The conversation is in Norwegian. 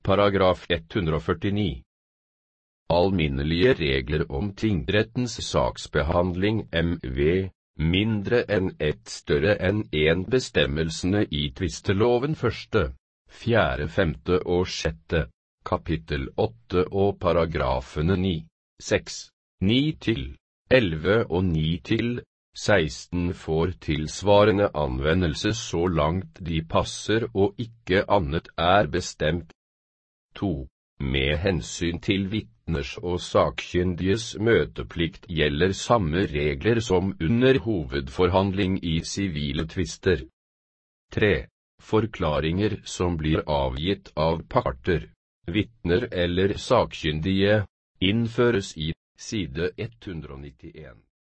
Paragraf 149. Alminnelige regler om tingrettens saksbehandling mv. mindre enn ett større enn en bestemmelsene i tvisteloven 1., 4., 5. og 6., kapittel 8 og paragrafene 9, 6, 9-11 og 9-16 får tilsvarende anvendelse så langt de passer og ikke annet er bestemt. 2. Med hensyn til vitners og sakkyndiges møteplikt gjelder samme regler som under hovedforhandling i sivile tvister. 3. Forklaringer som blir avgitt av parter, vitner eller sakkyndige, innføres i side 191.